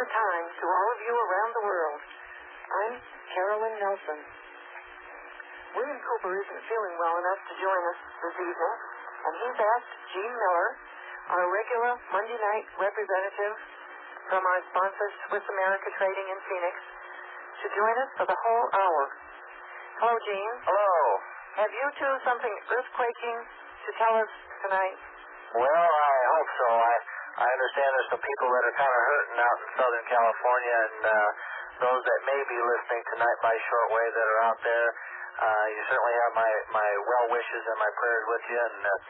over time to all of you around the world. I'm Carolyn Nelson. William Cooper isn't feeling well enough to join us this evening, and he's asked Gene Miller, our regular Monday night representative from our sponsor, Swiss America Trading in Phoenix, to join us for the whole hour. Hello, Gene. Hello. Have you two something earthquaking to tell us tonight? Well, I hope so. I understand there's some people that are kind of hurting out in Southern California, and those that may be listening tonight by shortwave that are out there, you certainly have my well wishes and my prayers with you, and that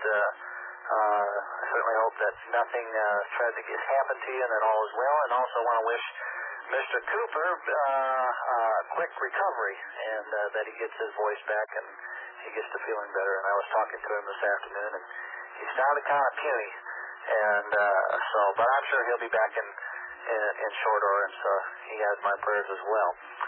I certainly hope that nothing tragic has happened to you and that all is well, and also want to wish Mr. Cooper quick recovery, and that he gets his voice back and he gets to feeling better. And I was talking to him this afternoon, and he sounded kind of puny, and but I'm sure he'll be back in short order, and so he has my prayers as well.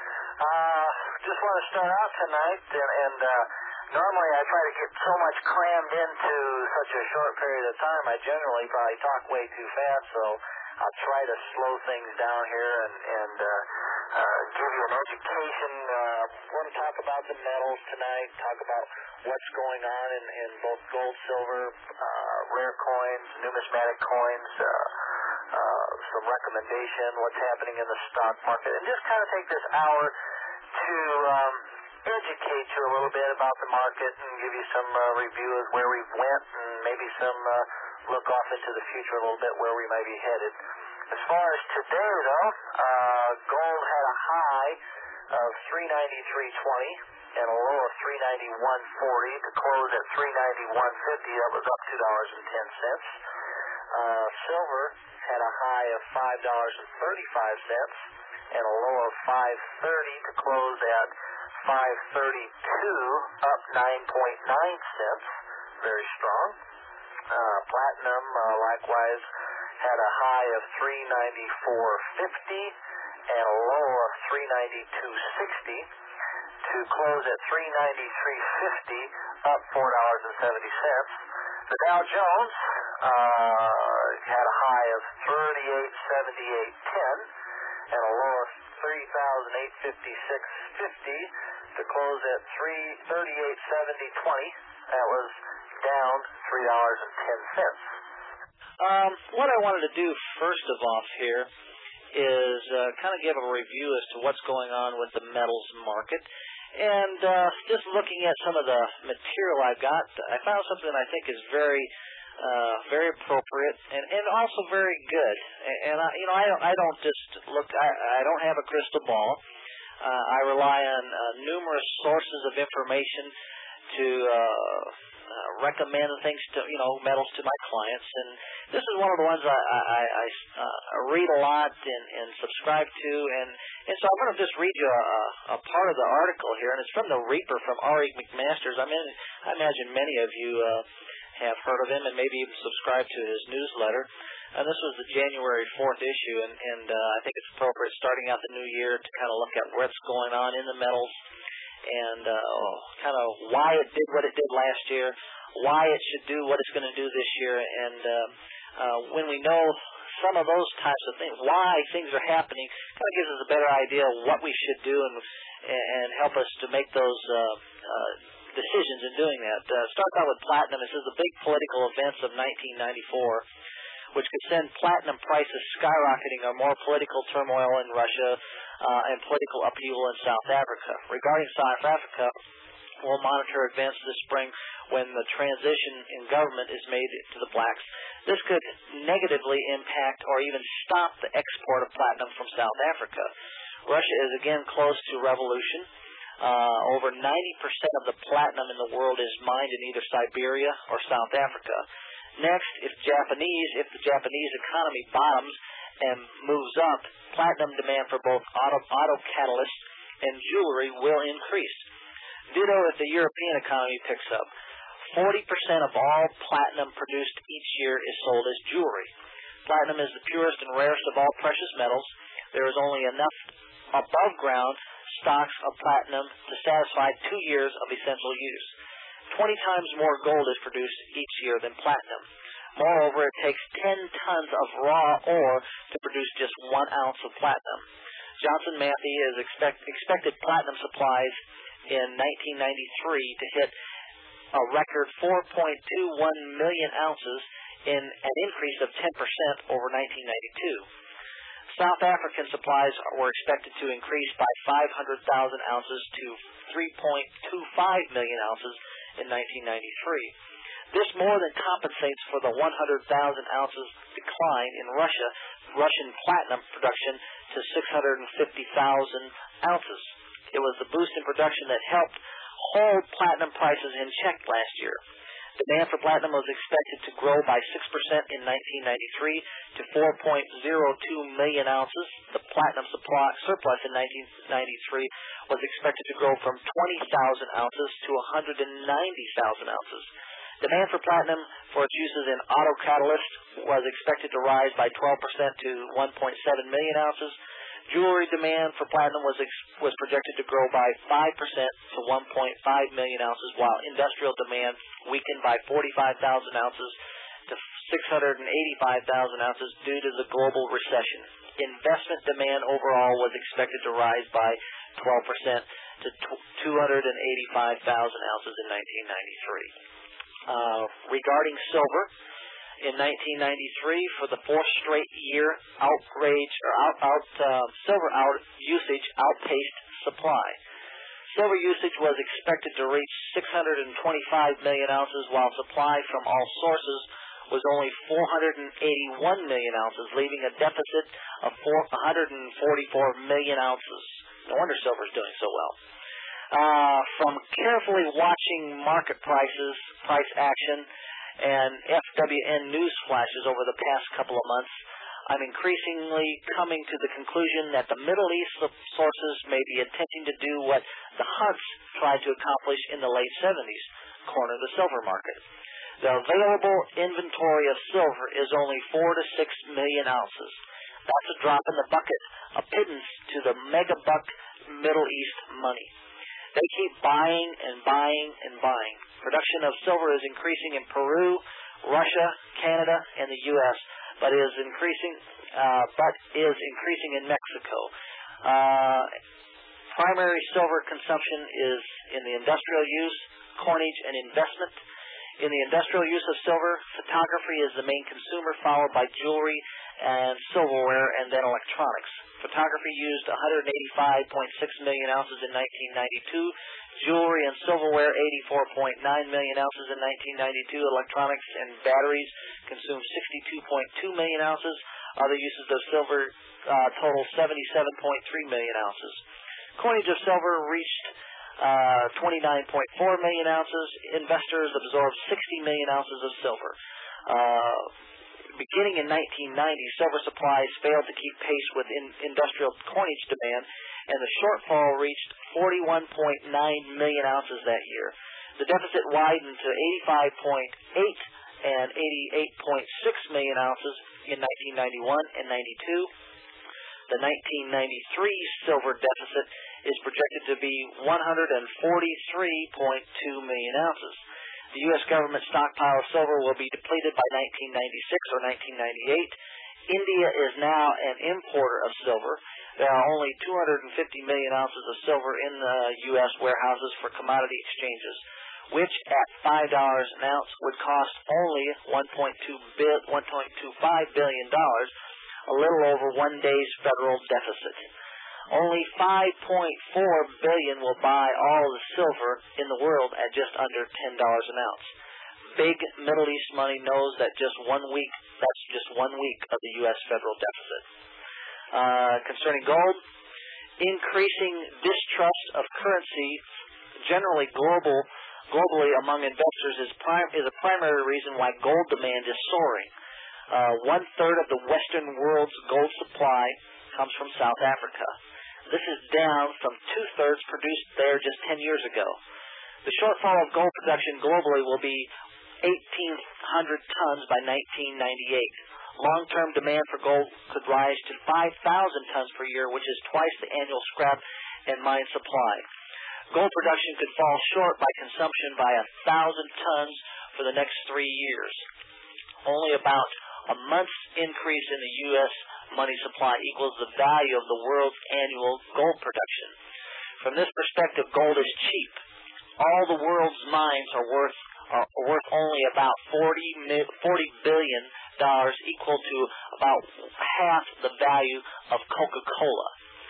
Just want to start out tonight, and normally I try to get so much crammed into such a short period of time. I generally probably talk way too fast, so I'll try to slow things down here and give you an education. We're going to talk about the metals tonight, talk about what's going on in both gold, silver, rare coins, numismatic coins, some recommendation, what's happening in the stock market, and just kind of take this hour to educate you a little bit about the market and give you some review of where we went and maybe some look off into the future a little bit where we might be headed. As far as today, though, gold had a high of $393.20 and a low of $391.40 to close at $391.50. That was up $2.10. Silver had a high of $5.35 and a low of $5.30 to close at $5.32, up 9.9 cents. Very strong. Platinum likewise had a high of $394.50 and a low of $392.60 to close at $393.50, up $4.70. The Dow Jones had a high of $38.78.10 and a low of $3,856.50 to close at $38.70.20. That was down $3.10. What I wanted to do first of all here is kind of give a review as to what's going on with the metals market. And just looking at some of the material I got, I found something I think is very appropriate and also very good. And I don't just look. I don't have a crystal ball. I rely on numerous sources of information to recommend things to metals to my clients, and this is one of the ones I read a lot and subscribe to, and so I'm going to just read you a part of the article here, and it's from the Reaper from R.E. McMasters. I imagine many of you have heard of him and maybe even subscribed to his newsletter. And this was the January 4th issue, and I think it's appropriate starting out the new year to kind of look at what's going on in the metals and kind of why it did what it did last year, why it should do what it's going to do this year, and when we know some of those types of things, why things are happening, kind of gives us a better idea of what we should do and help us to make those decisions in doing that. Start out with platinum. It says the big political events of 1994, which could send platinum prices skyrocketing, or more political turmoil in Russia and political upheaval in South Africa. Regarding South Africa, we'll monitor events this spring when the transition in government is made to the blacks. This could negatively impact or even stop the export of platinum from South Africa. Russia is again close to revolution. Over 90% of the platinum in the world is mined in either Siberia or South Africa. Next, if the Japanese economy bottoms and moves up, platinum demand for both auto catalysts and jewelry will increase. Ditto if the European economy picks up. 40% of all platinum produced each year is sold as jewelry. Platinum is the purest and rarest of all precious metals. There is only enough above ground stocks of platinum to satisfy 2 years of essential use. 20 times more gold is produced each year than platinum. Moreover, it takes 10 tons of raw ore to produce just 1 ounce of platinum. Johnson Matthey is expected platinum supplies in 1993 to hit a record 4.21 million ounces, in an increase of 10% over 1992. South African supplies were expected to increase by 500,000 ounces to 3.25 million ounces in 1993. This more than compensates for the 100,000 ounces decline in Russian platinum production to 650,000 ounces. It was the boost in production that helped hold platinum prices in check last year. Demand for platinum was expected to grow by 6% in 1993 to 4.02 million ounces. The platinum supply surplus in 1993 was expected to grow from 20,000 ounces to 190,000 ounces. Demand for platinum for its uses in auto catalysts was expected to rise by 12% to 1.7 million ounces. Jewelry demand for platinum was projected to grow by 5% to 1.5 million ounces, while industrial demand weakened by 45,000 ounces to 685,000 ounces due to the global recession. Investment demand overall was expected to rise by 12% to 285,000 ounces in 1993. Regarding silver, in 1993, for the fourth straight year, silver usage outpaced supply. Silver usage was expected to reach 625 million ounces, while supply from all sources was only 481 million ounces, leaving a deficit of 144 million ounces. No wonder silver is doing so well. From carefully watching market price action, and FWN news flashes over the past couple of months, I'm increasingly coming to the conclusion that the Middle East sources may be attempting to do what the Hunts tried to accomplish in the late 70s, corner the silver market. The available inventory of silver is only 4 to 6 million ounces. That's a drop in the bucket, a pittance to the mega-buck Middle East money. They keep buying and buying and buying. Production of silver is increasing in Peru, Russia, Canada, and the U.S., but is increasing in Mexico. Primary silver consumption is in the industrial use, coinage, and investment. In the industrial use of silver, photography is the main consumer, followed by jewelry and silverware, and then electronics. Photography used 185.6 million ounces in 1992. Jewelry and silverware, 84.9 million ounces in 1992. Electronics and batteries consumed 62.2 million ounces. Other uses of silver total 77.3 million ounces. Coinage of silver reached 29.4 million ounces. Investors absorbed 60 million ounces of silver. Beginning in 1990, silver supplies failed to keep pace with industrial coinage demand, and the shortfall reached 41.9 million ounces that year. The deficit widened to 85.8 and 88.6 million ounces in 1991 and 92. The 1993 silver deficit is projected to be 143.2 million ounces. The U.S. government stockpile of silver will be depleted by 1996 or 1998. India is now an importer of silver. There are only 250 million ounces of silver in the U.S. warehouses for commodity exchanges, which at $5 an ounce would cost only $1.25 billion, a little over one day's federal deficit. Only $5.4 billion will buy all the silver in the world at just under $10 an ounce. Big Middle East money knows that that's just 1 week of the U.S. federal deficit. Concerning gold, increasing distrust of currency generally globally among investors is a primary reason why gold demand is soaring. 1/3 of the Western world's gold supply comes from South Africa. This is down from 2/3 produced there just 10 years ago. The shortfall of gold production globally will be 1,800 tons by 1998. Long-term demand for gold could rise to 5,000 tons per year, which is twice the annual scrap and mine supply. Gold production could fall short by consumption by 1,000 tons for the next 3 years. only about a month's increase in the U.S. money supply equals the value of the world's annual gold production. From this perspective, gold is cheap. All the world's mines are worth only about $40 billion, equal to about half the value of Coca-Cola.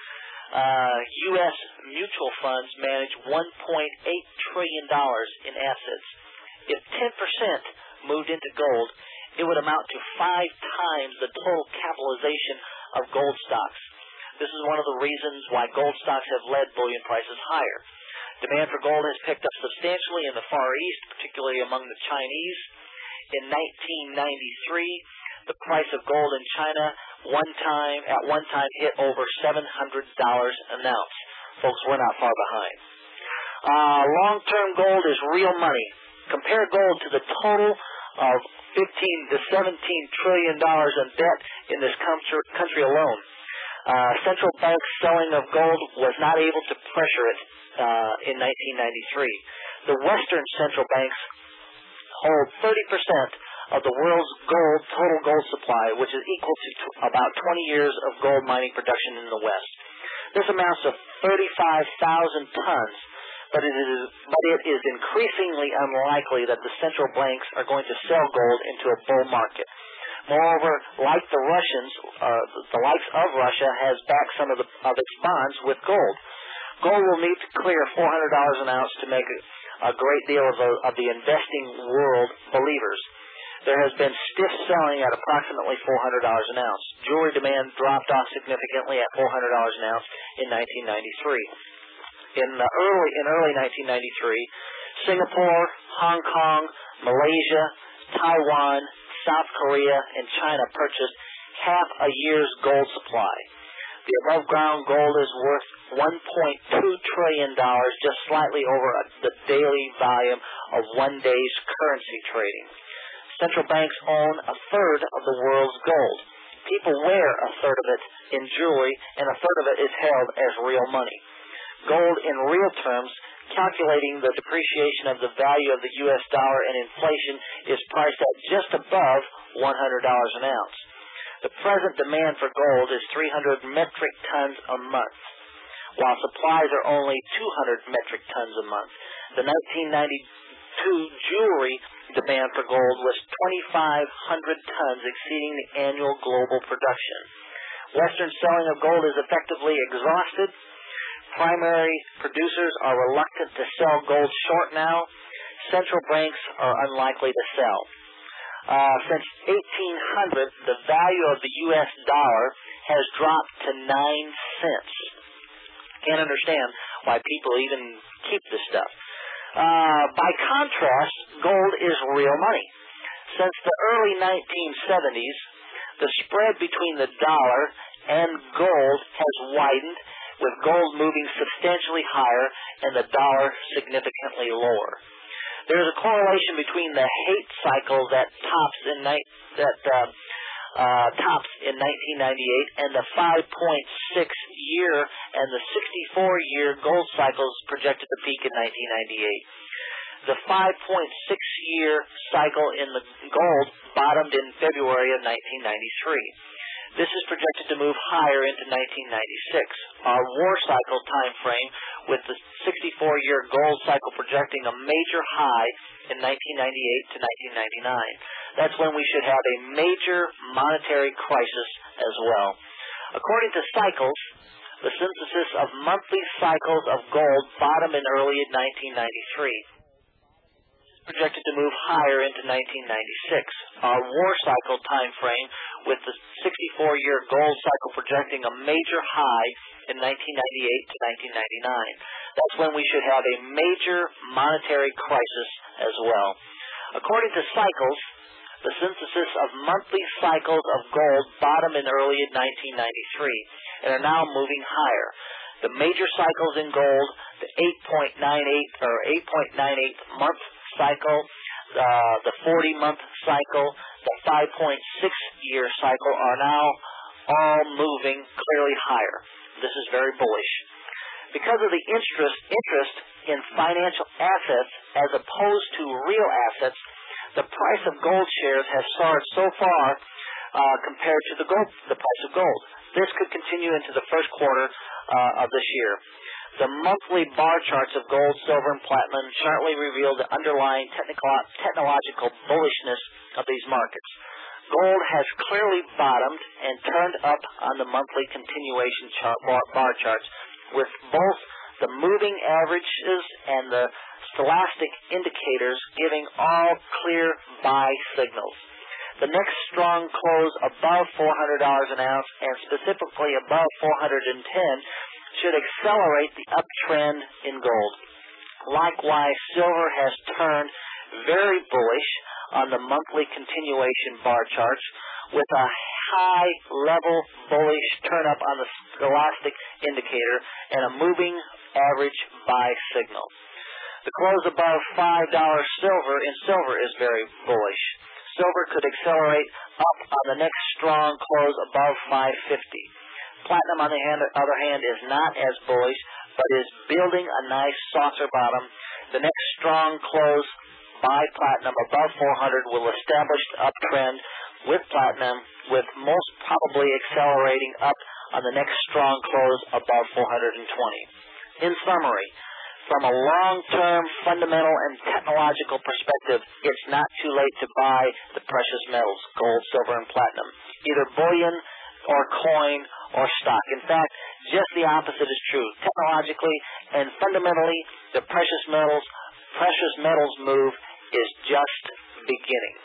U.S. mutual funds manage $1.8 trillion in assets. If 10% moved into gold, it would amount to 5 times the total capitalization of gold stocks. This is one of the reasons why gold stocks have led bullion prices higher. Demand for gold has picked up substantially in the Far East, particularly among the Chinese. In 1993, the price of gold in China at one time hit over $700 an ounce. Folks, we're not far behind. Long-term gold is real money. Compare gold to the total of $15 to $17 trillion in debt in this country alone. Central bank selling of gold was not able to pressure it in 1993. The Western central banks hold 30% of the world's total gold supply, which is equal to about 20 years of gold mining production in the West. This amounts to 35,000 tons, but it is increasingly unlikely that the central banks are going to sell gold into a bull market. Moreover, like the Russians, the likes of Russia has backed some of its bonds with gold. Gold will need to clear $400 an ounce to make a great deal of the investing world believers. There has been stiff selling at approximately $400 an ounce. Jewelry demand dropped off significantly at $400 an ounce in 1993. In early 1993, Singapore, Hong Kong, Malaysia, Taiwan, South Korea, and China purchased half a year's gold supply. The above-ground gold is worth $1.2 trillion, just slightly over the daily volume of one day's currency trading. Central banks own a third of the world's gold. People wear a third of it in jewelry, and a third of it is held as real money. Gold in real terms, calculating the depreciation of the value of the U.S. dollar and inflation, is priced at just above $100 an ounce. The present demand for gold is 300 metric tons a month, while supplies are only 200 metric tons a month. The 1992 jewelry demand for gold was 2,500 tons, exceeding the annual global production. Western selling of gold is effectively exhausted. Primary producers are reluctant to sell gold short now. Central banks are unlikely to sell. Since 1800, the value of the U.S. dollar has dropped to 9 cents. Can't understand why people even keep this stuff. By contrast, gold is real money. Since the early 1970s, the spread between the dollar and gold has widened, with gold moving substantially higher and the dollar significantly lower. There is a correlation between the hate cycle that tops in 1998 and the 5.6-year and the 64-year gold cycles projected to peak in 1998. The 5.6-year cycle in the gold bottomed in February of 1993. This is projected to move higher into 1996. Our war cycle time frame, with the 64-year gold cycle projecting a major high in 1998 to 1999. That's when we should have a major monetary crisis as well. According to Cycles, the synthesis of monthly cycles of gold bottomed in early 1993. Projected to move higher into 1996. Our war cycle time frame, with the 64-year gold cycle projecting a major high in 1998 to 1999. That's when we should have a major monetary crisis as well. According to Cycles, the synthesis of monthly cycles of gold bottomed in early 1993 and are now moving higher. The major cycles in gold, the 8.98 month cycle, the 40-month cycle, the 5.6-year cycle are now all moving clearly higher. This is very bullish. Because of the interest in financial assets as opposed to real assets, the price of gold shares has soared so far compared to the price of gold. This could continue into the first quarter of this year. The monthly bar charts of gold, silver, and platinum sharply reveal the underlying technological bullishness of these markets. Gold has clearly bottomed and turned up on the monthly continuation bar charts, with both the moving averages and the stochastic indicators giving all clear buy signals. The next strong close above $400 an ounce, and specifically above $410, should accelerate the uptrend in gold. Likewise, silver has turned very bullish on the monthly continuation bar charts, with a high-level bullish turn-up on the stochastic indicator and a moving average buy signal. The close above $5 silver is very bullish. Silver could accelerate up on the next strong close above $5.50. Platinum, on the other hand, is not as bullish, but is building a nice saucer bottom. The next strong close by platinum above 400 will establish the uptrend with platinum, with most probably accelerating up on the next strong close above 420. In summary, from a long-term fundamental and technological perspective, it's not too late to buy the precious metals, gold, silver, and platinum, either bullion or coin or stock. In fact, just the opposite is true. Technologically and fundamentally, the precious metals move is just beginning.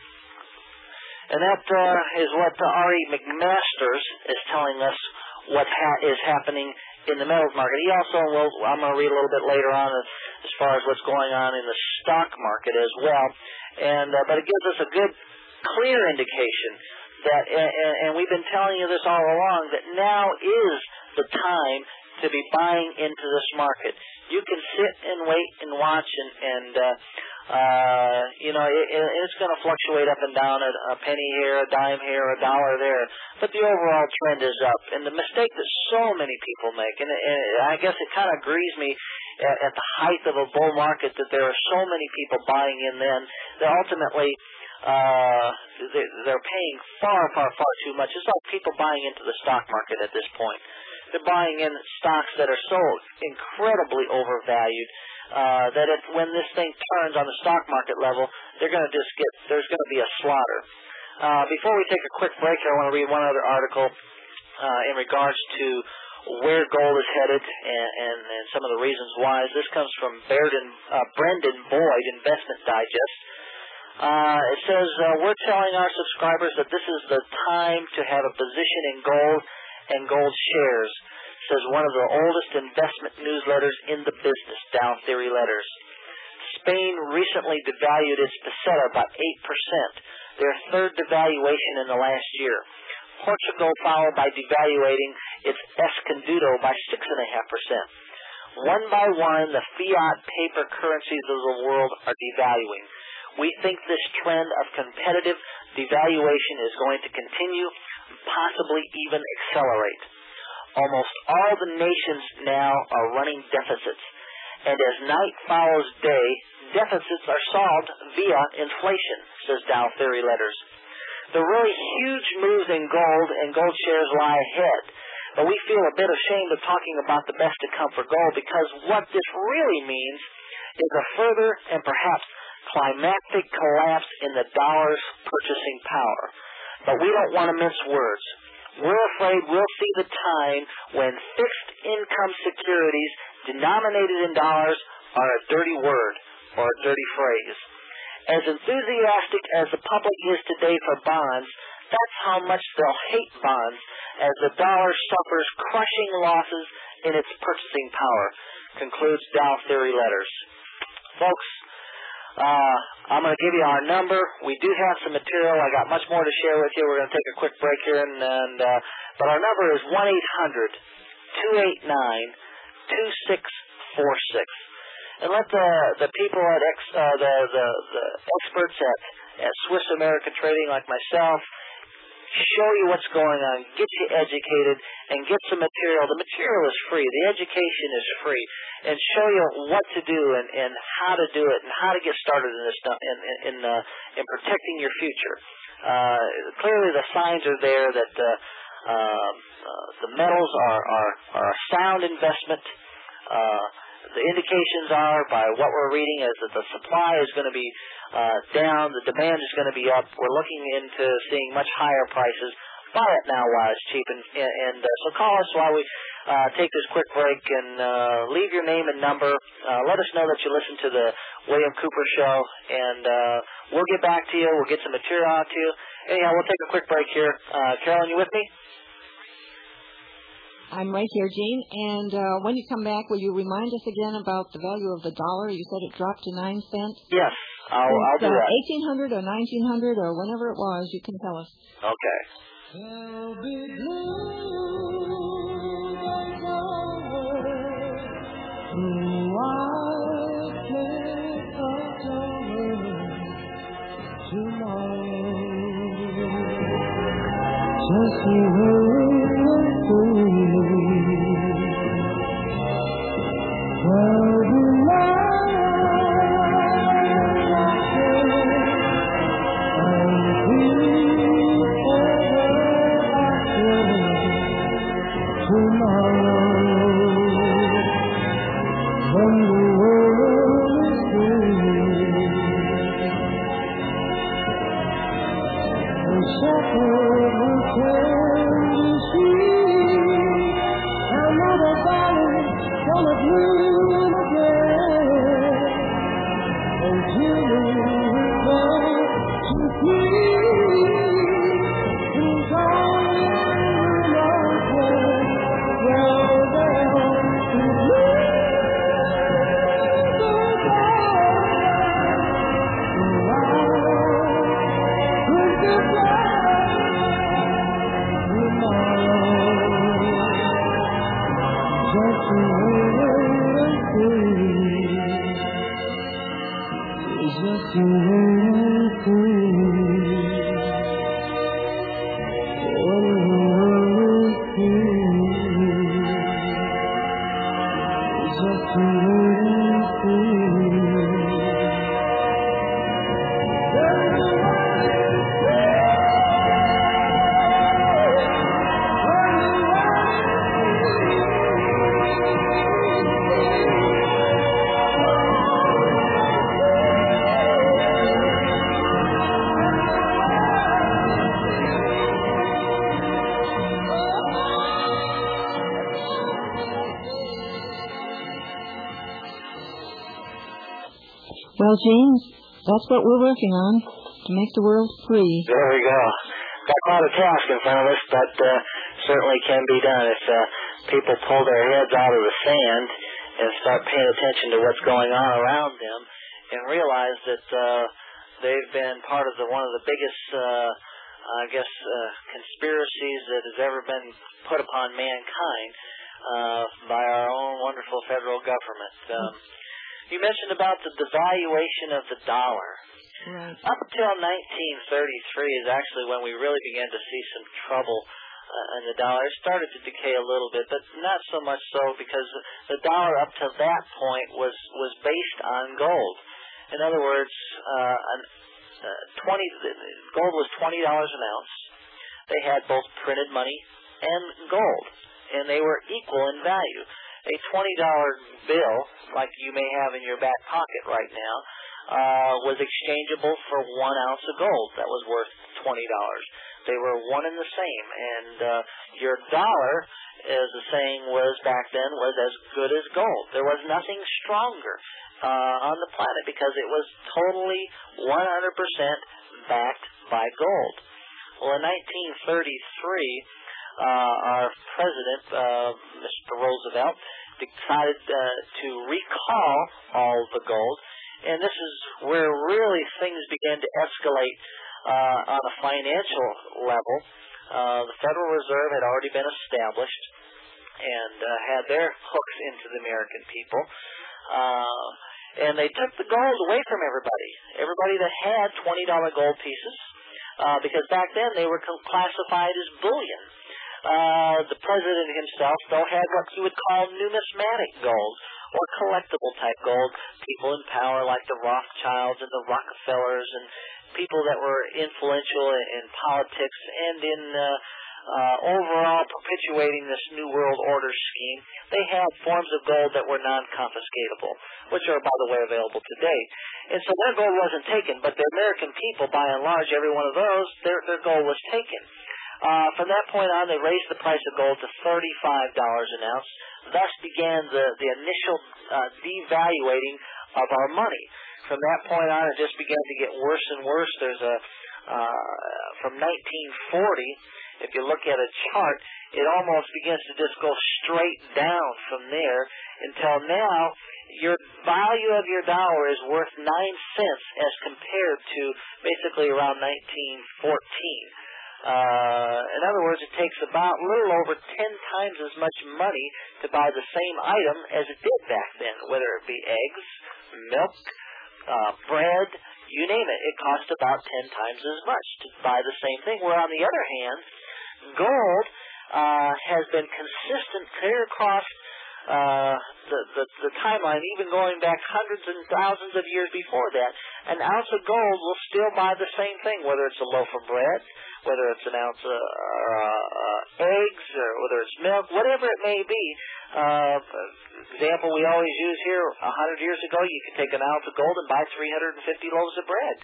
And that is what R.E. McMasters is telling us what is happening in the metals market. He also I'm going to read a little bit later on as far as what's going on in the stock market as well. But it gives us a good, clear indication that, and we've been telling you this all along, that now is the time to be buying into this market. You can sit and wait and watch, it's going to fluctuate up and down, a penny here, a dime here, a dollar there, but the overall trend is up. And the mistake that so many people make, and I guess it kind of grieves me at the height of a bull market that there are so many people buying in then that ultimately they're paying far too much. It's like people buying into the stock market at this point. They're buying in stocks that are so incredibly overvalued that when this thing turns on the stock market level, there's going to be a slaughter. Before we take a quick break here, I want to read one other article in regards to where gold is headed and some of the reasons why. This comes from Brendan Boyd, Investment Digest. It says, we're telling our subscribers that this is the time to have a position in gold and gold shares, says one of the oldest investment newsletters in the business, Dow Theory Letters. Spain recently devalued its peseta by 8%, their third devaluation in the last year. Portugal followed by devaluating its escondido by 6.5%. One by one, the fiat paper currencies of the world are devaluing. We think this trend of competitive devaluation is going to continue, possibly even accelerate. Almost all the nations now are running deficits, and as night follows day, deficits are solved via inflation, says Dow Theory Letters. The really huge moves in gold and gold shares lie ahead, but we feel a bit ashamed of talking about the best to come for gold, because what this really means is a further and perhaps climactic collapse in the dollar's purchasing power. But we don't want to mince words. We're afraid we'll see the time when fixed income securities denominated in dollars are a dirty word or a dirty phrase. As enthusiastic as the public is today for bonds, that's how much they'll hate bonds as the dollar suffers crushing losses in its purchasing power, concludes Dow Theory Letters. Folks, I'm going to give you our number. We do have some material. I got much more to share with you. We're going to take a quick break here, but our number is 1-800-289-2646. And let the people at the experts at Swiss American Trading, like myself, show you what's going on, get you educated, and get some material. The material is free. The education is free. And show you what to do and how to do it and how to get started in this stuff in protecting your future. Clearly the signs are there that the metals are a sound investment. The indications are, by what we're reading, is that the supply is going to be down, the demand is going to be up. We're looking into seeing much higher prices. Buy it now while it's cheap. And so call us while we take this quick break and leave your name and number. Let us know that you listen to the William Cooper Show, and we'll get back to you. We'll get some material out to you. Anyhow, we'll take a quick break here. Carolyn, you with me? I'm right here, Gene. And when you come back, will you remind us again about the value of the dollar? You said it dropped to 9 cents. Yes, I'll do that. 1800 or 1900 or whenever it was, you can tell us. Okay. There'll be blue and over white cliffs of tomorrow. Just the way it there'll be light and peace tomorrow, when the world is free, the shepherd will turn to see another valley gonna bloom again, and children will come to see who's only Well, James, that's what we're working on, to make the world free. There we go. Got quite a task in front of us, but certainly can be done if people pull their heads out of the sand and start paying attention to what's going on around them and realize that they've been part of one of the biggest, conspiracies that has ever been put upon mankind by our own wonderful federal government. You mentioned about the devaluation of the dollar. Right. Up until 1933 is actually when we really began to see some trouble in the dollar. It started to decay a little bit, but not so much so because the dollar up to that point was based on gold. In other words, gold was $20 an ounce. They had both printed money and gold, and they were equal in value. A $20 bill, like you may have in your back pocket right now, was exchangeable for 1 ounce of gold that was worth $20. They were one and the same, and your dollar, as the saying was back then, was as good as gold. There was nothing stronger on the planet because it was totally 100% backed by gold. Well, in 1933, our president, Mr. Roosevelt, decided to recall all the gold, and this is where really things began to escalate on a financial level. The Federal Reserve had already been established and had their hooks into the American people, and they took the gold away from everybody. Everybody that had $20 gold pieces, because back then they were classified as bullion. The president himself, though, had what he would call numismatic gold, or collectible type gold. People in power like the Rothschilds and the Rockefellers and people that were influential in politics and in overall perpetuating this New World Order scheme, they had forms of gold that were non-confiscatable, which are, by the way, available today. And so their gold wasn't taken, but the American people, by and large, every one of those, their gold was taken. From that point on, they raised the price of gold to $35 an ounce. Thus began the initial devaluating of our money. From that point on, it just began to get worse and worse. There's from 1940, if you look at a chart, it almost begins to just go straight down from there until now your value of your dollar is worth 9 cents as compared to basically around 1914. In other words, it takes about a little over 10 times as much money to buy the same item as it did back then, whether it be eggs, milk, bread, you name it. It costs about 10 times as much to buy the same thing. Where on the other hand, gold has been consistent clear across the timeline, even going back hundreds and thousands of years before that. An ounce of gold will still buy the same thing, whether it's a loaf of bread, whether it's an ounce of eggs, or whether it's milk, whatever it may be. Example we always use here, 100 years ago, you could take an ounce of gold and buy 350 loaves of bread.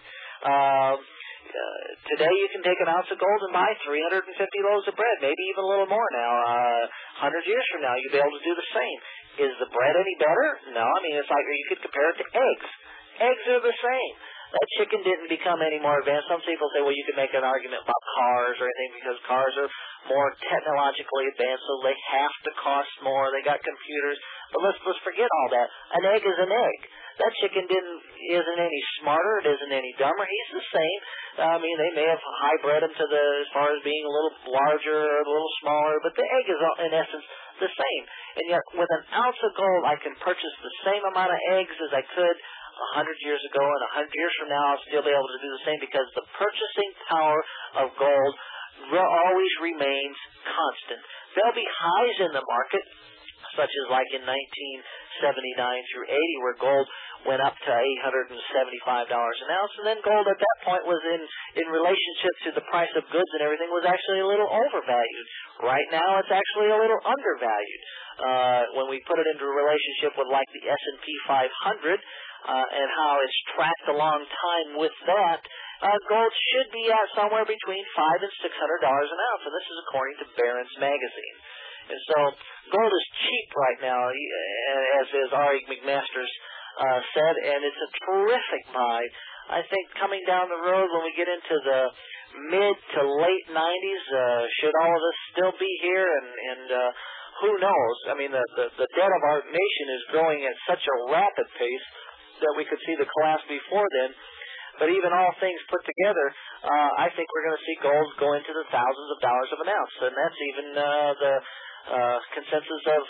Today you can take an ounce of gold and buy 350 loaves of bread, maybe even a little more now. 100 years from now, you'll be able to do the same. Is the bread any better? No. I mean, it's like you could compare it to eggs. Eggs are the same. That chicken didn't become any more advanced. Some people say, well, you can make an argument about cars or anything because cars are more technologically advanced, so they have to cost more. They got computers. But let's forget all that. An egg is an egg. That chicken isn't any smarter. It isn't any dumber. He's the same. I mean, they may have hybrid him to as far as being a little larger or a little smaller, but the egg is, in essence, the same. And yet, with an ounce of gold, I can purchase the same amount of eggs as I could 100 years ago, and 100 years from now, I'll still be able to do the same because the purchasing power of gold always remains constant. There'll be highs in the market, such as like in 1979 through 80, where gold went up to $875 an ounce, and then gold at that point was in relationship to the price of goods and everything was actually a little overvalued. Right now, it's actually a little undervalued. When we put it into a relationship with like the S&P 500 and how it's tracked a long time with that, gold should be at somewhere between $500 and $600 an ounce, and this is according to Barron's Magazine. And so gold is cheap right now, as R.E. McMaster's said, and it's a terrific buy. I think coming down the road when we get into the mid to late 90s, should all of this still be here, and who knows? I mean, the debt of our nation is growing at such a rapid pace that we could see the collapse before then. But even all things put together, I think we're going to see gold go into the thousands of dollars of an ounce, and that's even the consensus of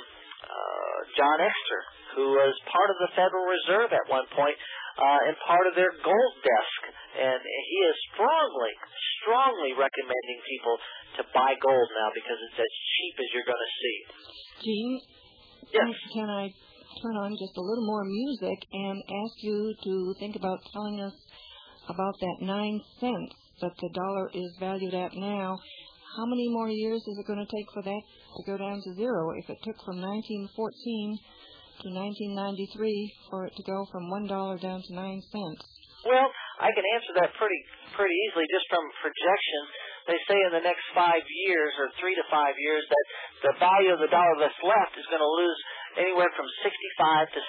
John Exter, who was part of the Federal Reserve at one point and part of their gold desk. And he is strongly recommending people to buy gold now because it's as cheap as you're going to see. Gene, yes. Can I turn on just a little more music and ask you to think about telling us about that 9 cents that the dollar is valued at now? How many more years is it going to take for that to go down to zero? If it took from 1914 to 1993 for it to go from $1 down to 9 cents? Well, I can answer that pretty easily just from projections. They say in the next 5 years or 3 to 5 years that the value of the dollar that's left is going to lose anywhere from 65 to 75%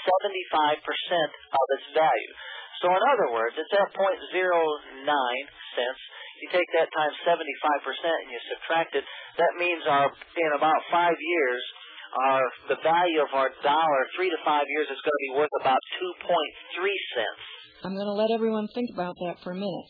of its value. So in other words, it's at 0.09 cents. You take that times 75% and you subtract it. That means in about 5 years, the value of our dollar, 3 to 5 years, is going to be worth about 2.3 cents. I'm going to let everyone think about that for a minute.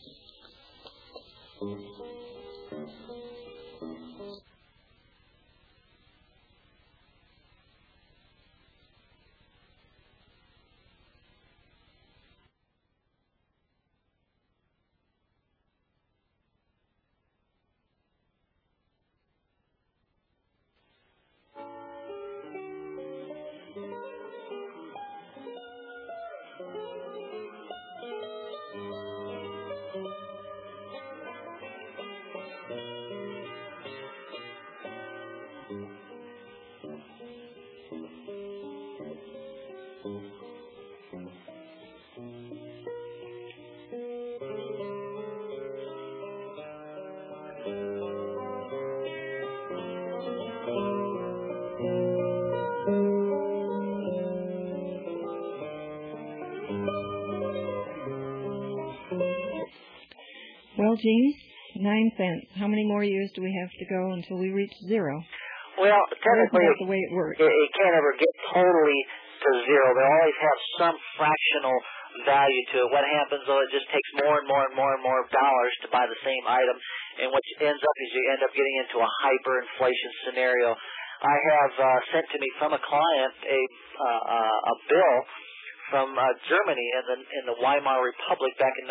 Well, Gene, 9 cents. How many more years do we have to go until we reach zero? Well, technically, that's the way it works. It can't ever get totally to zero. They always have some fractional value to it. What happens, though, it just takes more and more and more and more dollars to buy the same item, and what ends up is you end up getting into a hyperinflation scenario. I have sent to me from a client a bill from Germany in the Weimar Republic back in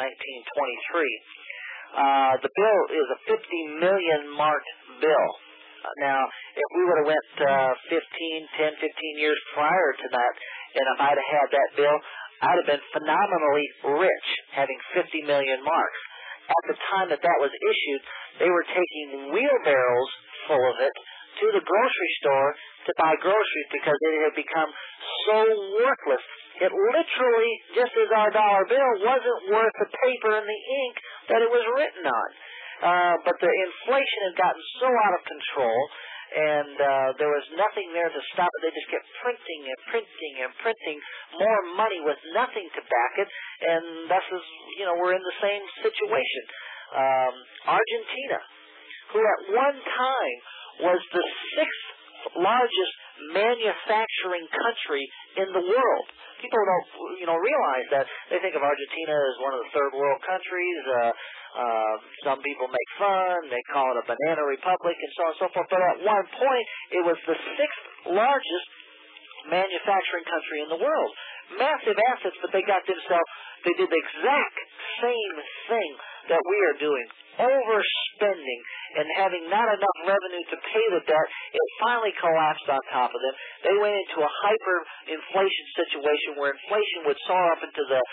1923. The bill is a 50 million mark bill. Now, if we would have went 10, 15 years prior to that, and if I'd have had that bill, I'd have been phenomenally rich, having 50 million marks. At the time that was issued, they were taking wheelbarrows full of it to the grocery store to buy groceries because it had become so worthless. It literally, just as our dollar bill, wasn't worth the paper and the ink that it was written on. But the inflation had gotten so out of control, and there was nothing there to stop it. They just kept printing and printing and printing more money with nothing to back it, and thus, we're in the same situation. Argentina, who at one time was the 6th largest manufacturing country in the world. People don't, realize that. They think of Argentina as one of the third world countries. Some people make fun. They call it a banana republic and so on and so forth. But at one point, it was the 6th largest manufacturing country in the world. Massive assets, but they did the exact same thing that we are doing. Overspending and having not enough revenue to pay the debt, it finally collapsed on top of them. They went into a hyperinflation situation where inflation would soar up into the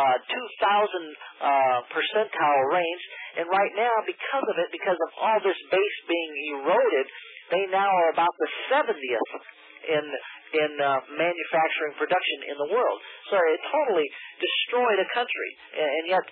2,000 percentile range. And right now, because of all this base being eroded, they now are about the 70th in manufacturing production in the world. So it totally destroyed a country. And yet,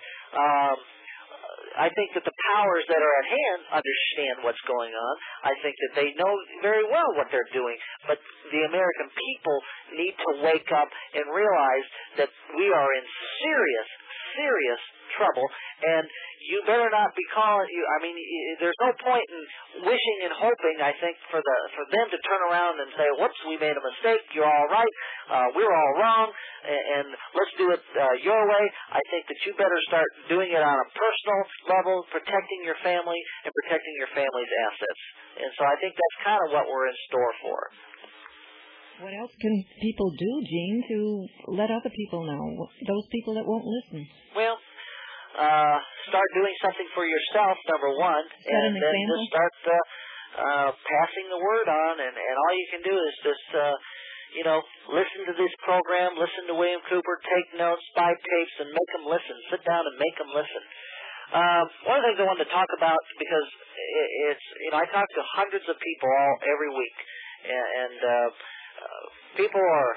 I think that the powers that are at hand understand what's going on. I think that they know very well what they're doing. But the American people need to wake up and realize that we are in serious, serious trouble. And you better not be calling you. I mean, there's no point in wishing and hoping, I think, for them to turn around and say, whoops, we made a mistake. You're all right. We're all wrong. And let's do it your way. I think that you better start doing it on a personal level, protecting your family and protecting your family's assets. And so I think that's kind of what we're in store for. What else can people do, Gene, to let other people know, those people that won't listen? Well, start doing something for yourself, number one, and then just start passing the word on, and all you can do is just, listen to this program, listen to William Cooper, take notes, buy tapes, and make them listen. Sit down and make them listen. One of the things I wanted to talk about, because it's, I talk to hundreds of people every week, and people are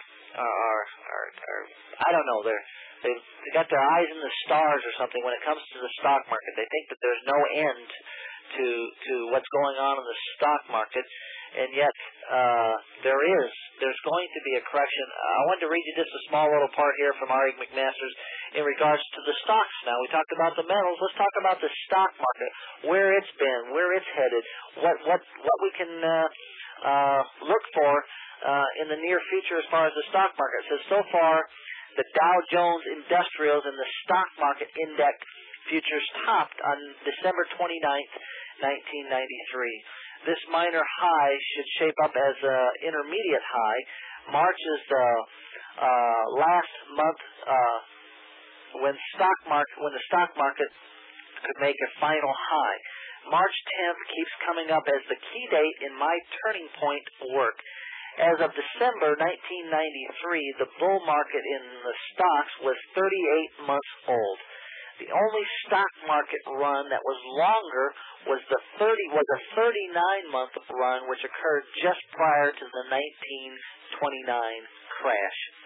I don't know, they got their eyes in the stars or something when it comes to the stock market. They think that there's no end to what's going on in the stock market, and yet there's going to be a correction. I wanted to read you just a small little part here from R.E. McMaster's in regards to the stocks. Now, we talked about the metals. Let's talk about the stock market, where it's been, where it's headed, what we can look for in the near future as far as the stock market. It says, so far, the Dow Jones Industrials and the Stock Market Index futures topped on December 29th, 1993. This minor high should shape up as an intermediate high. March is the last month when the stock market could make a final high. March 10th keeps coming up as the key date in my turning point work. As of December 1993, the bull market in the stocks was 38 months old. The only stock market run that was longer was a 39-month run, which occurred just prior to the 1929 crash.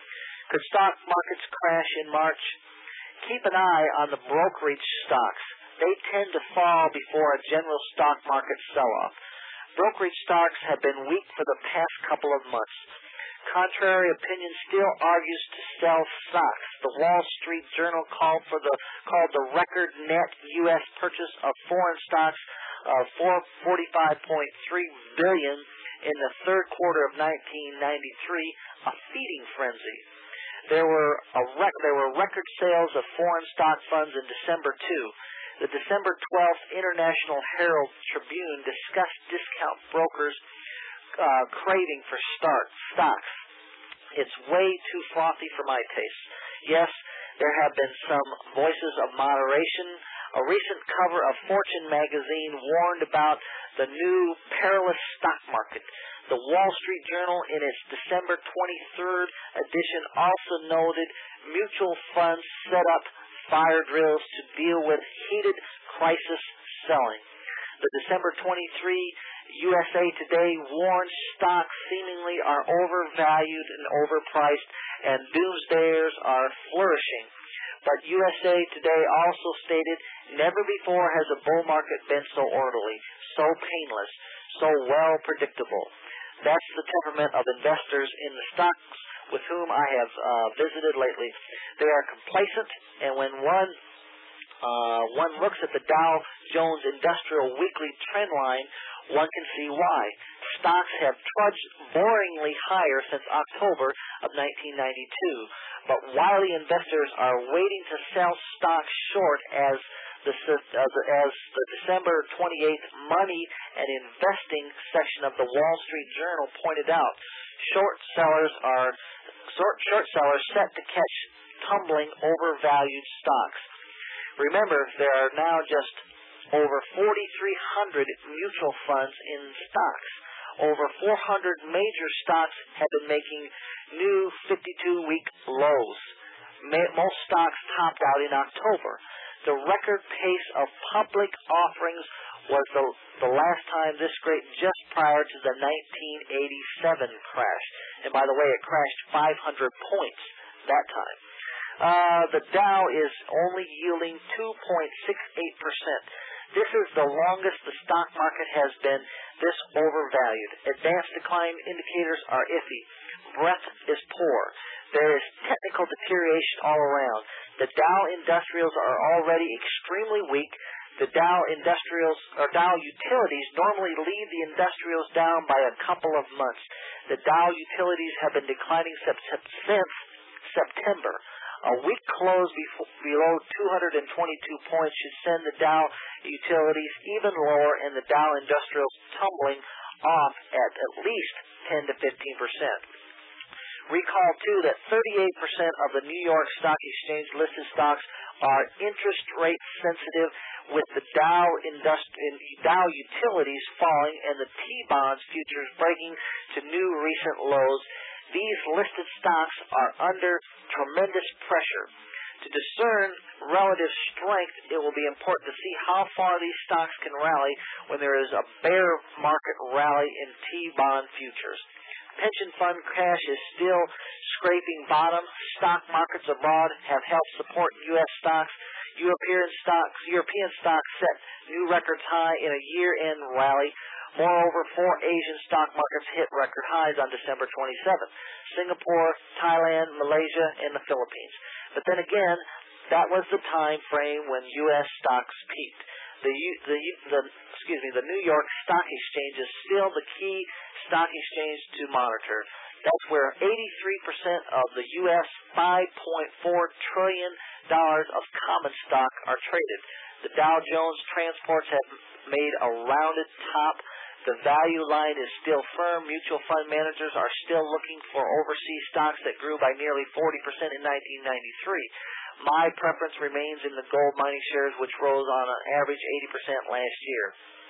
Could stock markets crash in March? Keep an eye on the brokerage stocks. They tend to fall before a general stock market sell-off. Brokerage stocks have been weak for the past couple of months. Contrary opinion still argues to sell stocks. The Wall Street Journal called the record net U.S. purchase of foreign stocks of $45.3 billion in the third quarter of 1993 a feeding frenzy. There were record sales of foreign stock funds in December too. The December 12th International Herald Tribune discussed discount brokers craving for stocks. It's way too frothy for my taste. Yes, there have been some voices of moderation. A recent cover of Fortune magazine warned about the new perilous stock market. The Wall Street Journal, in its December 23rd edition, also noted mutual funds set up fire drills to deal with heated crisis selling. The December 23 USA Today warned stocks seemingly are overvalued and overpriced, and doomsdayers are flourishing. But USA Today also stated, never before has a bull market been so orderly, so painless, so well predictable. That's the temperament of investors in the stocks with whom I have visited lately. They are complacent, and when one looks at the Dow Jones Industrial Weekly trend line, one can see why. Stocks have trudged boringly higher since October of 1992, but wily investors are waiting to sell stocks short as the December 28th Money and Investing section of the Wall Street Journal pointed out. Short sellers set to catch tumbling overvalued stocks. Remember, there are now just over 4,300 mutual funds in stocks. Over 400 major stocks have been making new 52-week lows. Most stocks topped out in October. The record pace of public offerings was the last time this great just prior to the 1987 crash. And by the way, it crashed 500 points that time. The Dow is only yielding 2.68%. This is the longest the stock market has been this overvalued. Advanced decline indicators are iffy. Breadth is poor. There is technical deterioration all around. The Dow Industrials are already extremely weak. The Dow Utilities normally lead the Industrials down by a couple of months. The Dow Utilities have been declining since September. A weak close below 222 points should send the Dow Utilities even lower and the Dow Industrials tumbling off at least 10 to 15%. Recall, too, that 38% of the New York Stock Exchange listed stocks are interest rate sensitive, with the Dow Utilities falling and the T-bonds futures breaking to new recent lows. These listed stocks are under tremendous pressure. To discern relative strength, it will be important to see how far these stocks can rally when there is a bear market rally in T-bond futures. Pension fund cash is still scraping bottom. Stock markets abroad have helped support U.S. stocks. European stocks set new records high in a year-end rally. Moreover, 4 Asian stock markets hit record highs on December 27th. Singapore, Thailand, Malaysia, and the Philippines. But then again, that was the time frame when U.S. stocks peaked. The New York Stock Exchange is still the key stock exchange to monitor. That's where 83% of the U.S. $5.4 trillion of common stock are traded. The Dow Jones transports have made a rounded top. The value line is still firm. Mutual fund managers are still looking for overseas stocks that grew by nearly 40% in 1993. My preference remains in the gold mining shares, which rose on an average 80% last year.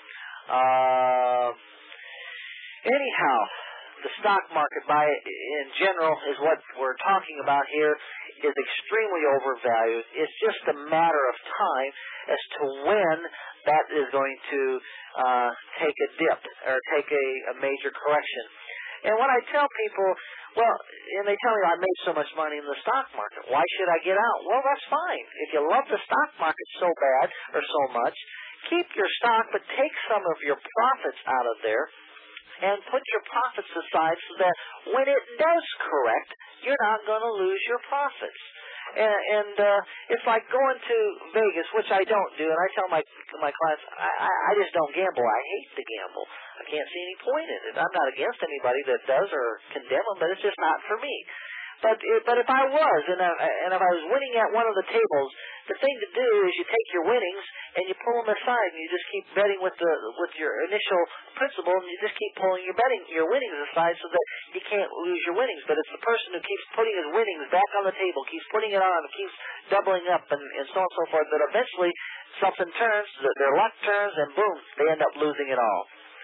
Anyhow, the stock market in general is what we're talking about here, is extremely overvalued. It's just a matter of time as to when that is going to take a dip or take a major correction. And when I tell people, well, and they tell me I made so much money in the stock market, why should I get out? Well, that's fine. If you love the stock market so bad or so much, keep your stock, but take some of your profits out of there and put your profits aside so that when it does correct, you're not going to lose your profits. And it's like going to Vegas, which I don't do, and I tell my clients, I just don't gamble. I hate to gamble. I can't see any point in it. I'm not against anybody that does or condemn them, but it's just not for me. But if I was, and if I was winning at one of the tables, the thing to do is you take your winnings and you pull them aside, and you just keep betting with your initial principal, and you just keep pulling your winnings aside so that you can't lose your winnings. But it's the person who keeps putting his winnings back on the table, keeps putting it on, keeps doubling up, and so on and so forth, that eventually something turns, their luck turns, and boom, they end up losing it all.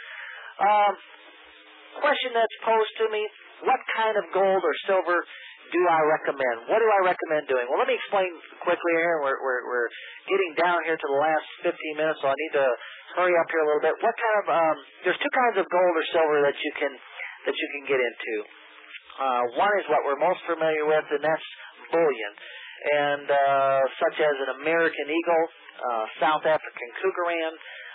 Question that's posed to me: what kind of gold or silver do I recommend? What do I recommend doing? Well, let me explain quickly here. We're getting down here to the last 15 minutes, so I need to hurry up here a little bit. What kind of there's two kinds of gold or silver that you can get into. One is what we're most familiar with, and that's bullion, and such as an American Eagle, South African Cougaran,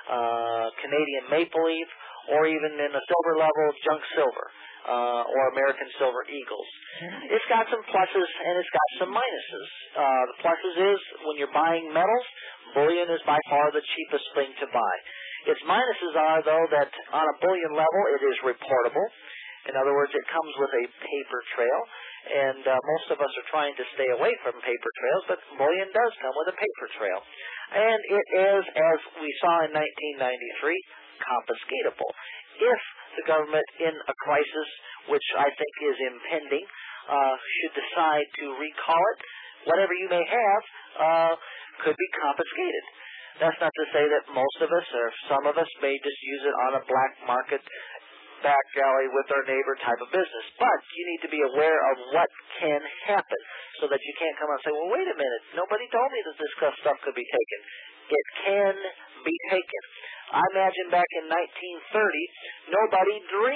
Canadian Maple Leaf, or even in the silver level, junk silver. Or American Silver Eagles. It's got some pluses and it's got some minuses. The pluses is when you're buying metals, bullion is by far the cheapest thing to buy. Its minuses are, though, that on a bullion level it is reportable. In other words, it comes with a paper trail, and most of us are trying to stay away from paper trails, but bullion does come with a paper trail. And it is, as we saw in 1993, confiscatable. If the government in a crisis, which I think is impending, should decide to recall it, whatever you may have could be confiscated. That's not to say that most of us or some of us may just use it on a black market back alley with our neighbor type of business. But you need to be aware of what can happen so that you can't come out and say, well, wait a minute, nobody told me that this stuff could be taken. It can be taken. I imagine back in 1930, nobody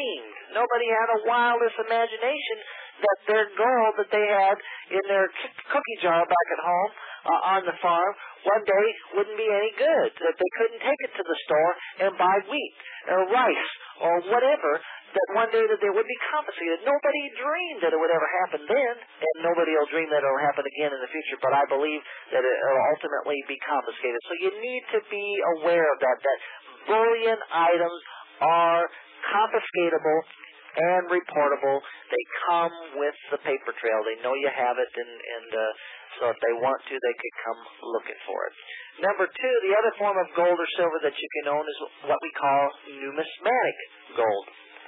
had a wildest imagination that their gold that they had in their cookie jar back at home on the farm one day wouldn't be any good, that they couldn't take it to the store and buy wheat or rice or whatever, that one day that they would be confiscated. Nobody dreamed that it would ever happen then, and nobody will dream that it will happen again in the future, but I believe that it will ultimately be confiscated. So you need to be aware of that bullion items are confiscatable and reportable. They come with the paper trail. They know you have it, and so if they want to, they could come looking for it. Number two, the other form of gold or silver that you can own is what we call numismatic gold.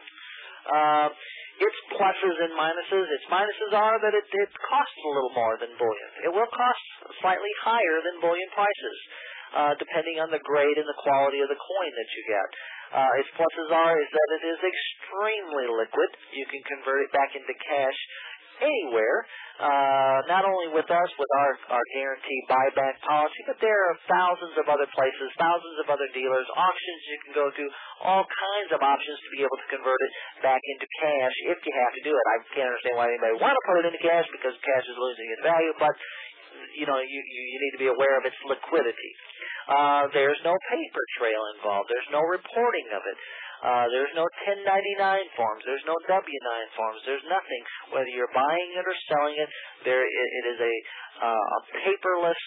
Its pluses and minuses. Its minuses are that it costs a little more than bullion. It will cost slightly higher than bullion prices, depending on the grade and the quality of the coin that you get. Its pluses is that it is extremely liquid. You can convert it back into cash anywhere, not only with us, with our guaranteed buyback policy, but there are thousands of other places, thousands of other dealers, auctions you can go to, all kinds of options to be able to convert it back into cash if you have to do it. I can't understand why anybody want to put it into cash because cash is losing its value, but you need to be aware of its liquidity. There's no paper trail involved. There's no reporting of it. There's no 1099 forms. There's no W-9 forms. There's nothing. Whether you're buying it or selling it, it is a paperless,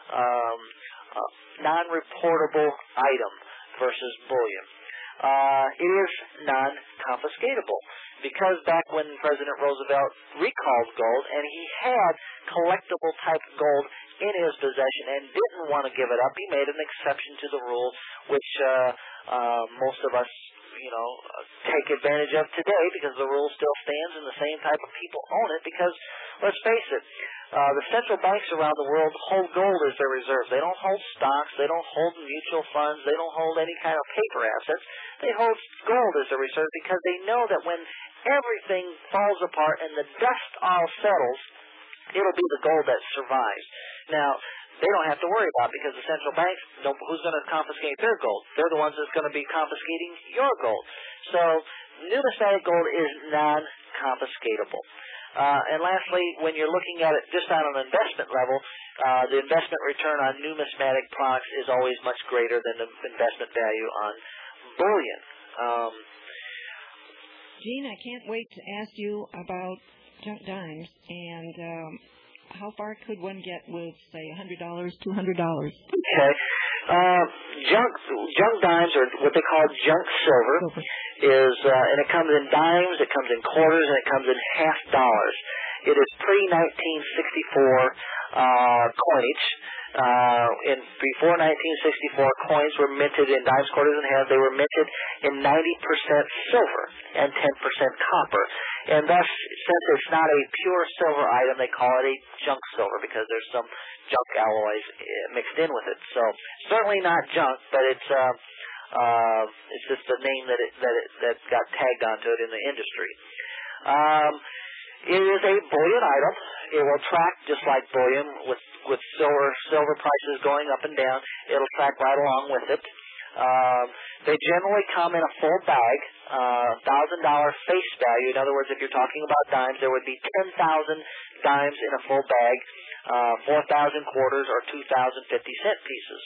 non-reportable item versus bullion. It is non-confiscatable because back when President Roosevelt recalled gold and he had collectible type gold in his possession and didn't want to give it up, he made an exception to the rule, which most of us take advantage of today because the rule still stands and the same type of people own it because, let's face it, the central banks around the world hold gold as their reserves. They don't hold stocks. They don't hold mutual funds. They don't hold any kind of paper assets. They hold gold as their reserve because they know that when everything falls apart and the dust all settles, it'll be the gold that survives. Now, they don't have to worry about it because the central banks, who's going to confiscate their gold? They're the ones that's going to be confiscating your gold. So numismatic gold is non-confiscatable. And lastly, when you're looking at it just on an investment level, the investment return on numismatic products is always much greater than the investment value on bullion. Gene, I can't wait to ask you about junk dimes and how far could one get with, say, $100, $200? Okay. Junk dimes, or what they call junk silver, is and it comes in dimes, it comes in quarters, and it comes in half dollars. It is pre-1964 coinage. Before 1964, coins were minted in dimes, quarters, and halves. They were minted in 90% silver and 10% copper. And thus, since it's not a pure silver item, they call it a junk silver because there's some junk alloys mixed in with it. So certainly not junk, but it's just the name that got tagged onto it in the industry. It is a bullion item. It will track just like bullion with silver prices going up and down. It'll track right along with it. They generally come in a full bag, $1,000 face value. In other words, if you're talking about dimes, there would be 10,000 dimes in a full bag, 4,000 quarters, or 2,050 cent pieces.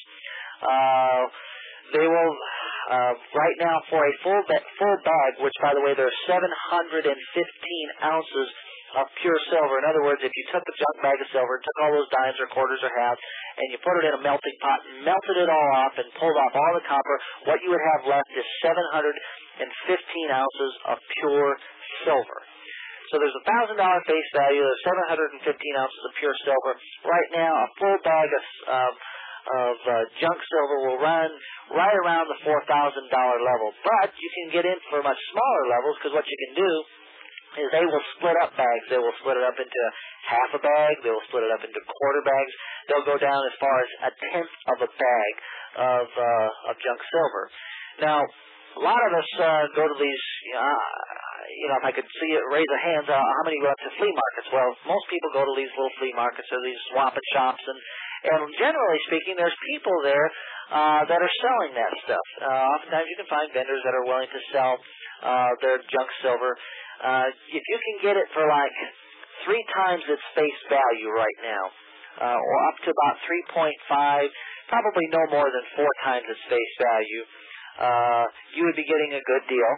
They will, right now, for a full bag, which, by the way, there's 715 ounces of pure silver. In other words, if you took a junk bag of silver and took all those dimes or quarters or halves and you put it in a melting pot and melted it all off and pulled off all the copper, what you would have left is 715 ounces of pure silver. So there's $1,000 face value. There's 715 ounces of pure silver. Right now, a full bag of junk silver will run right around the $4,000 level. But you can get in for much smaller levels because what you can do is they will split up bags. They will split it up into half a bag. They will split it up into quarter bags. They'll go down as far as a tenth of a bag of junk silver. Now, a lot of us go to these, if I could see it, raise a hand, how many go up to flea markets? Well, most people go to these little flea markets or these swap and shops, and generally speaking, there's people there that are selling that stuff. Oftentimes you can find vendors that are willing to sell their junk silver. If you can get it for like 3 times its face value right now, or up to about 3.5, probably no more than 4 times its face value, you would be getting a good deal.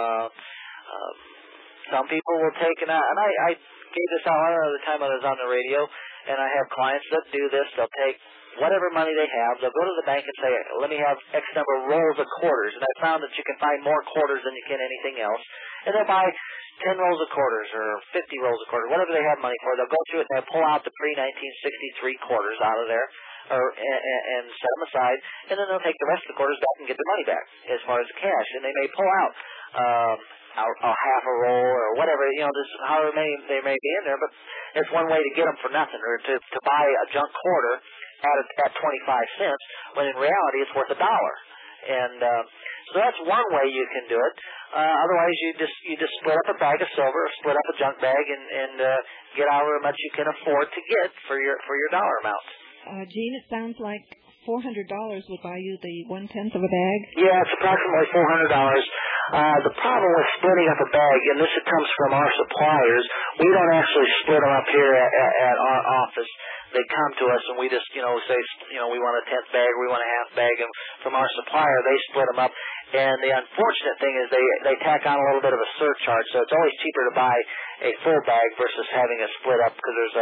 Some people will take, and I gave this out another time I was on the radio, and I have clients that do this. They'll take whatever money they have. They'll go to the bank and say, let me have X number of rolls of quarters. And I found that you can find more quarters than you can anything else. And they'll buy 10 rolls of quarters or 50 rolls of quarters, whatever they have money for. They'll go through it and they'll pull out the pre-1963 quarters out of there and set them aside. And then they'll take the rest of the quarters back and get their money back as far as the cash. And they may pull out a half a roll or whatever, just however many they may be in there. But it's one way to get them for nothing, or to buy a junk quarter at 25 cents, when in reality it's worth $1. And so that's one way you can do it. Otherwise, you just split up a bag of silver, or split up a junk bag, and get however much you can afford to get for your dollar amount. Gene, it sounds like $400 would buy you the 1/10 of a bag. Yeah, it's approximately $400. The problem with splitting up a bag, and this comes from our suppliers, we don't actually split them up here at our office. They come to us and we just, say, we want a 10th bag, we want a half bag, and from our supplier, they split them up. And the unfortunate thing is they tack on a little bit of a surcharge, so it's always cheaper to buy a full bag versus having a split up, because there's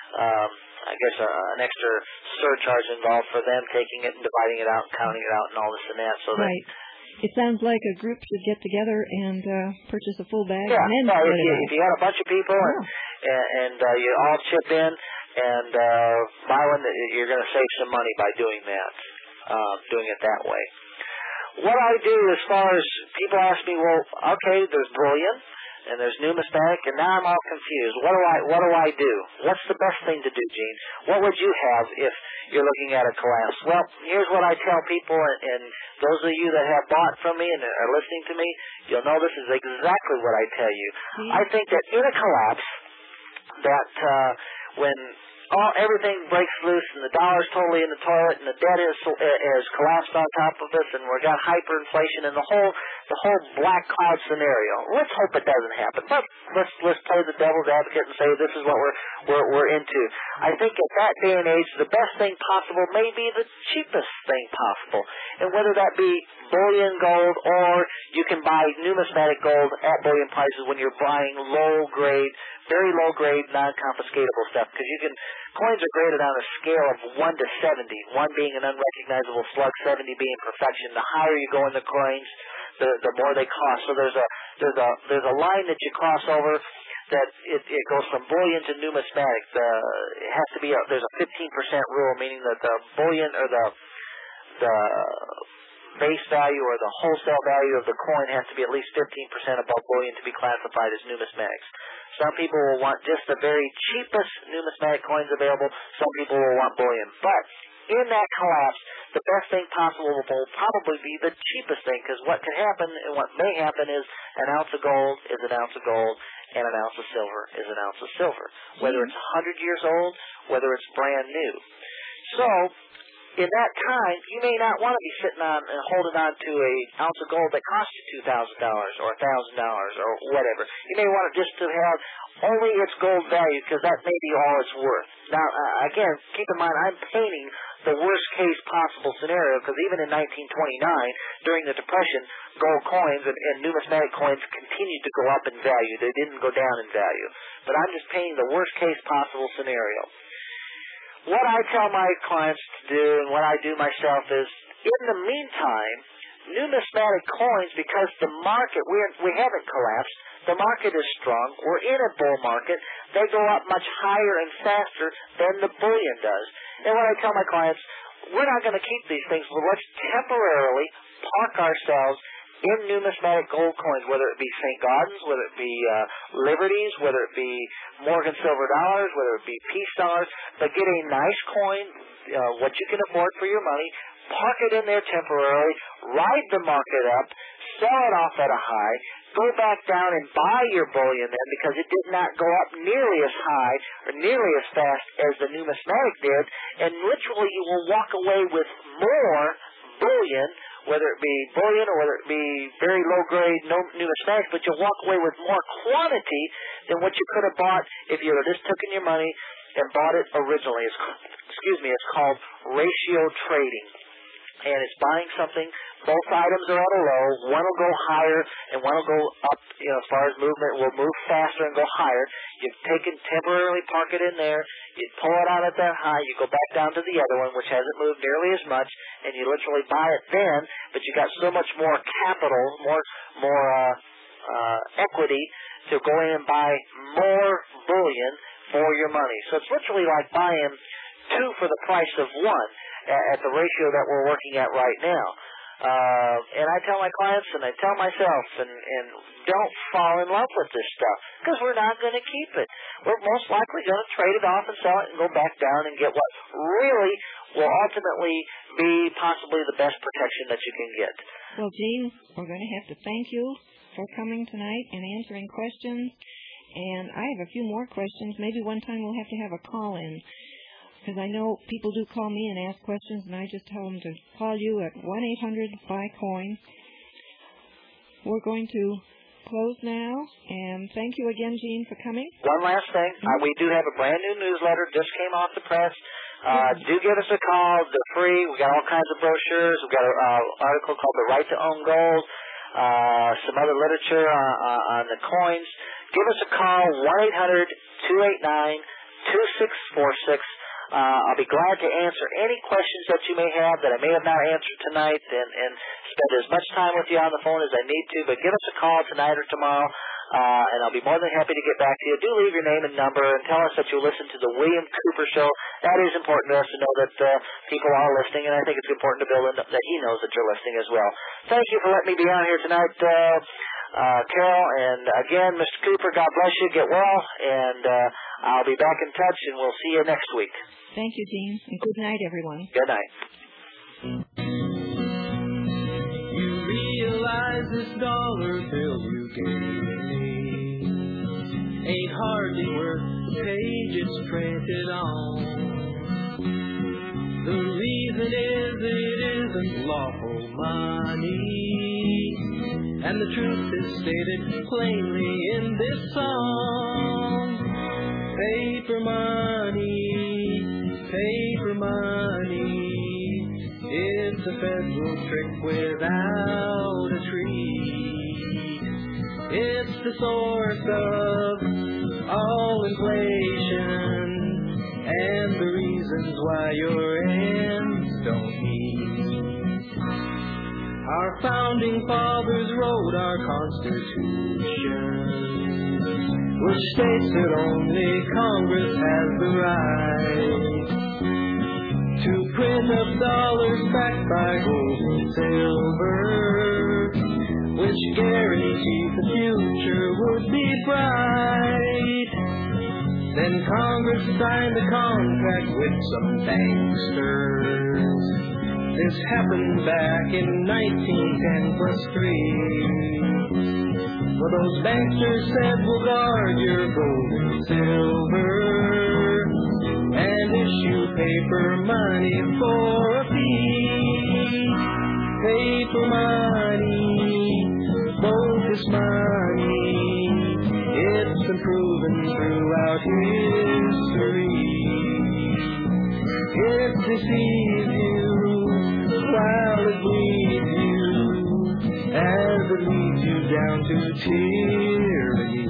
an extra surcharge involved for them taking it and dividing it out and counting it out and all this and that. So right. It sounds like a group should get together and purchase a full bag. Yeah, and then if you got a bunch of people and you all chip in and buy one, you're going to save some money by doing that, doing it that way. What I do as far as people ask me, well, okay, there's bullion and there's numismatic, and now I'm all confused. What do I do? What's the best thing to do, Gene? What would you have if you're looking at a collapse? Well, here's what I tell people, and those of you that have bought from me and are listening to me, you'll know this is exactly what I tell you. I think that in a collapse, that when everything breaks loose and the dollar's totally in the toilet and the debt is collapsed on top of us and we've got hyperinflation and the whole black cloud scenario. Let's hope it doesn't happen. But let's play the devil's advocate and say this is what we're into. I think at that day and age, the best thing possible may be the cheapest thing possible. And whether that be bullion gold or you can buy numismatic gold at bullion prices when you're buying very low-grade, non-confiscatable stuff. Because coins are graded on a scale of 1 to 70, 1 being an unrecognizable slug, 70 being perfection. The higher you go in the coins, the more they cost. So there's a line that you cross over that it goes from bullion to numismatic. It has to be there's a 15% rule, meaning that the bullion or the base value or the wholesale value of the coin has to be at least 15% above bullion to be classified as numismatics. Some people will want just the very cheapest numismatic coins available. Some people will want bullion. But in that collapse, the best thing possible will probably be the cheapest thing, because what can happen and what may happen is an ounce of gold is an ounce of gold and an ounce of silver is an ounce of silver, whether it's 100 years old, whether it's brand new. So in that time, you may not want to be sitting on and holding on to an ounce of gold that costs you $2,000 or $1,000 or whatever. You may want it just to have only its gold value, because that may be all it's worth. Now, again, keep in mind, I'm painting the worst-case possible scenario, because even in 1929, during the Depression, gold coins and numismatic coins continued to go up in value. They didn't go down in value. But I'm just painting the worst-case possible scenario. What I tell my clients to do and what I do myself is, in the meantime, numismatic coins, because the market, we haven't collapsed, the market is strong, we're in a bull market, they go up much higher and faster than the bullion does. And what I tell my clients, we're not going to keep these things, but let's temporarily park ourselves in numismatic gold coins, whether it be St. Gaudens, whether it be Liberties, whether it be Morgan silver dollars, whether it be peace dollars, but get a nice coin, what you can afford for your money, park it in there temporarily, ride the market up, sell it off at a high, go back down and buy your bullion then, because it did not go up nearly as high or nearly as fast as the numismatic did, and literally you will walk away with more bullion, whether it be bullion or whether it be very low-grade numismatic, but you'll walk away with more quantity than what you could have bought if you had just taken your money and bought it originally. It's called ratio trading. And it's buying something, both items are at a low, one will go higher and one will go up, as far as movement, will move faster and go higher. You've taken temporarily, park it in there, you pull it out at that high, you go back down to the other one, which hasn't moved nearly as much, and you literally buy it then, but you got so much more capital, more equity to go in and buy more bullion for your money. So it's literally like buying two for the price of one at the ratio that we're working at right now. And I tell my clients and I tell myself, and don't fall in love with this stuff, because we're not going to keep it. We're most likely going to trade it off and sell it and go back down and get what really will ultimately be possibly the best protection that you can get. Well, Gene, we're going to have to thank you for coming tonight and answering questions. And I have a few more questions. Maybe one time we'll have to have a call-in, because I know people do call me and ask questions, and I just tell them to call you at 1-800-BUY-COIN. We're going to close now, and thank you again, Gene, for coming. One last thing. We do have a brand-new newsletter, just came off the press. Do give us a call. They're free. We got all kinds of brochures. We've got an article called The Right to Own Gold, some other literature on the coins. Give us a call, 1-800-289-2646. I'll be glad to answer any questions that you may have that I may have not answered tonight, and spend as much time with you on the phone as I need to. But give us a call tonight or tomorrow, and I'll be more than happy to get back to you. Do leave your name and number, and tell us that you listen to the William Cooper Show. That is important to us to know that people are listening, and I think it's important to Bill that he knows that you're listening as well. Thank you for letting me be on here tonight, Carol, and again, Mr. Cooper, God bless you. Get well, and I'll be back in touch, and we'll see you next week. Thank you, Gene, and good night, everyone. Good night. You realize this dollar bill you gave me ain't hardly worth the page it's printed on. The reason is it isn't lawful money, and the truth is stated plainly in this song. Paper money, it's a federal trick without a tree. It's the source of all inflation and the reasons why your ends don't meet. Our founding fathers wrote our Constitution, which states that only Congress has the right to print up dollars backed by gold and silver, which guarantees the future would be bright. Then Congress signed a contract with some banksters. This happened back in 1910+3. Well, those banksters said, we'll guard your gold and silver and issue paper money for a fee. Paper money, bogus money, it's been proven throughout history. It deceives you while it bleeds you, as it leads you down to tyranny.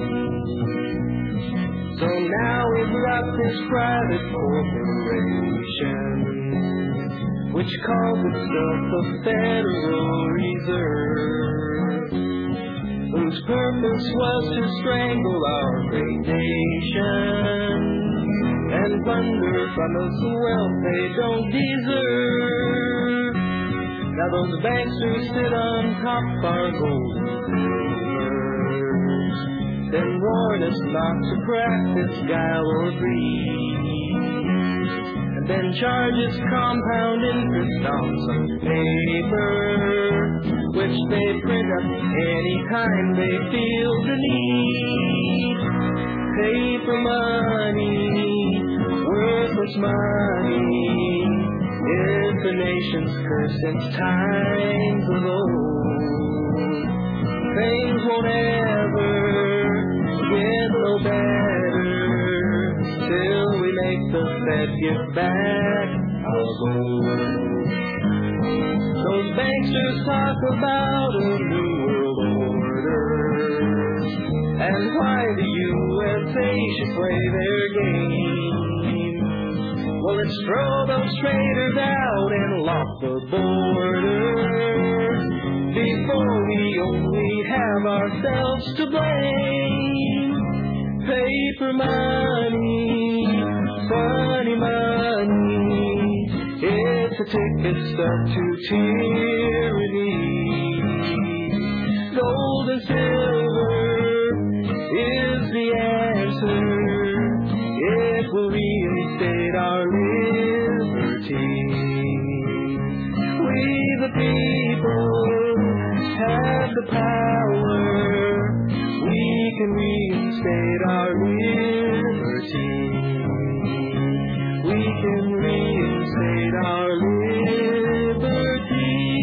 So now we've got this private corporation, which calls itself the Federal Reserve, whose purpose was to strangle our great nation and plunder from us wealth they don't deserve. Now those banksters sit on top of our gold and silvers, then warn us not to practice guile or greed, and then charge us compound interest on some paper, which they print up anytime they feel the need. Paper money, worthless money, it's the nation's curse since times of old. Things won't ever get no better till we make the Fed give back our gold. Those banksters talk about a new world order and why the USA should play their game. Well, let's throw those traitors out and lock the border before we only have ourselves to blame. Paper money, funny money, it's a ticket stuck to tyranny. Gold and silver is the answer. It will reinstate our liberty. We the people have the power. We can reinstate our liberty. We can reinstate our liberty.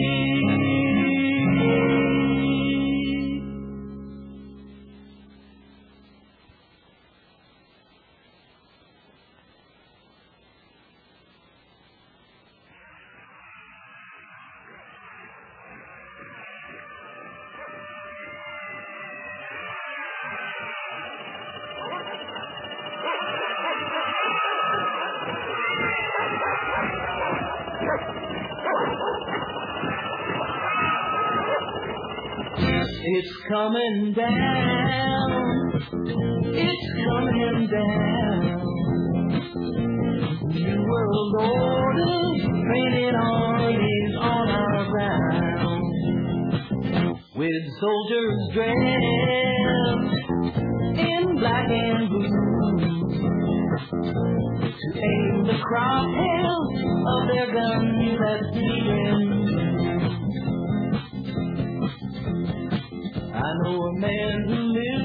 It's coming down, it's coming down. New World Order, painted armies all around, with soldiers dressed in black and blue, to aim the crosshairs of their guns at freedom. I know a man who lives